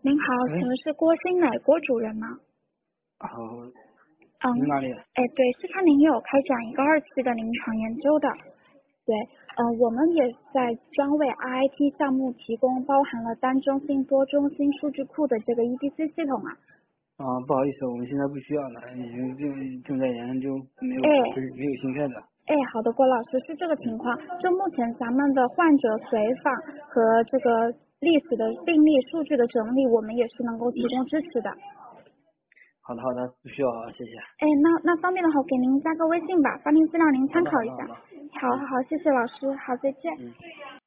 您好，请问是郭新美郭主任吗？ 好， 嗯， 哪里？ 对，是看您有开展一个2期的临床研究的。对，我们也在专为 RIT 项目提供包含了单中心、多中心数据库的这个 EDC 系统啊。 不好意思，我们现在不需要了，已经正在研究，没有新开的。 好的，郭老师是这个情况。就目前咱们的患者随访和这个历史的病例数据的整理，我们也是能够提供支持的。 好的，不需要啊，谢谢。 那方便的话，我给您加个微信吧，发您资料您参考一下。 好的。 好，谢谢老师，好，再见。